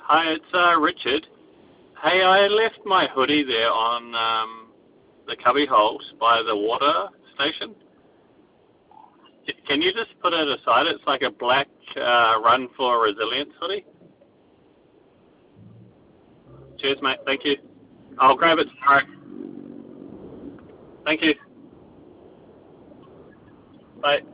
Hi, it's Richard. Hey, I left my hoodie there on the cubby holes by the water station. Can you just put it aside? It's like a black Run for Resilience hoodie. Cheers, mate. Thank you. I'll grab it tomorrow. Thank you. Bye.